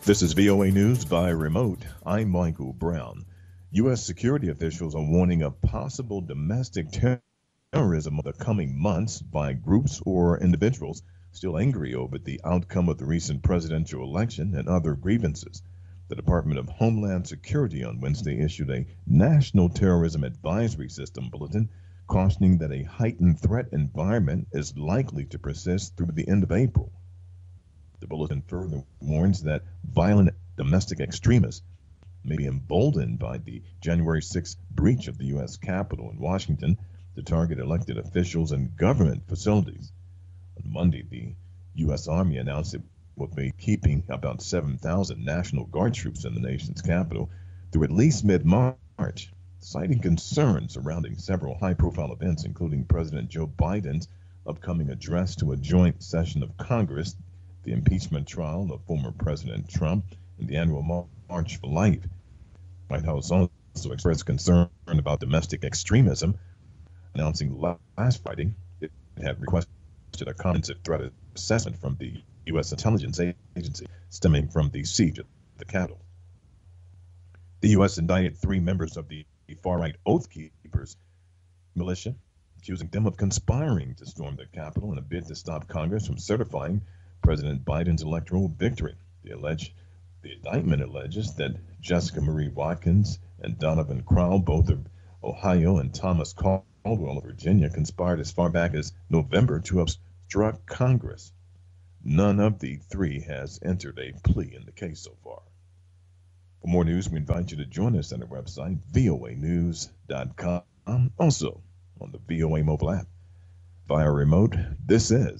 This is VOA News by remote. I'm Michael Brown. U.S. security officials are warning of possible domestic terrorism over the coming months by groups or individuals still angry over the outcome of the recent presidential election and other grievances. The Department of Homeland Security on Wednesday issued a National Terrorism Advisory System bulletin cautioning that a heightened threat environment is likely to persist through the end of April. The bulletin further warns that violent domestic extremists may be emboldened by the January 6th breach of the U.S. Capitol in Washington to target elected officials and government facilities. On Monday, the U.S. Army announced it would be keeping about 7,000 National Guard troops in the nation's capital through at least mid-March, citing concerns surrounding several high-profile events, including President Joe Biden's upcoming address to a joint session of Congress, the impeachment trial of former President Trump, and the annual March for Life. The White House also expressed concern about domestic extremism, announcing last Friday it had requested a comprehensive threat assessment from the U.S. intelligence agency stemming from the siege of the Capitol. The U.S. indicted 3 members of the far-right Oath Keepers militia, accusing them of conspiring to storm the Capitol in a bid to stop Congress from certifying President Biden's electoral victory. The indictment alleges that Jessica Marie Watkins and Donovan Crowell, both of Ohio, and Thomas Caldwell of Virginia, conspired as far back as November to obstruct Congress. None of the 3 has entered a plea in the case so far. For more news, we invite you to join us on our website, voanews.com, also on the VOA mobile app. Via remote, this is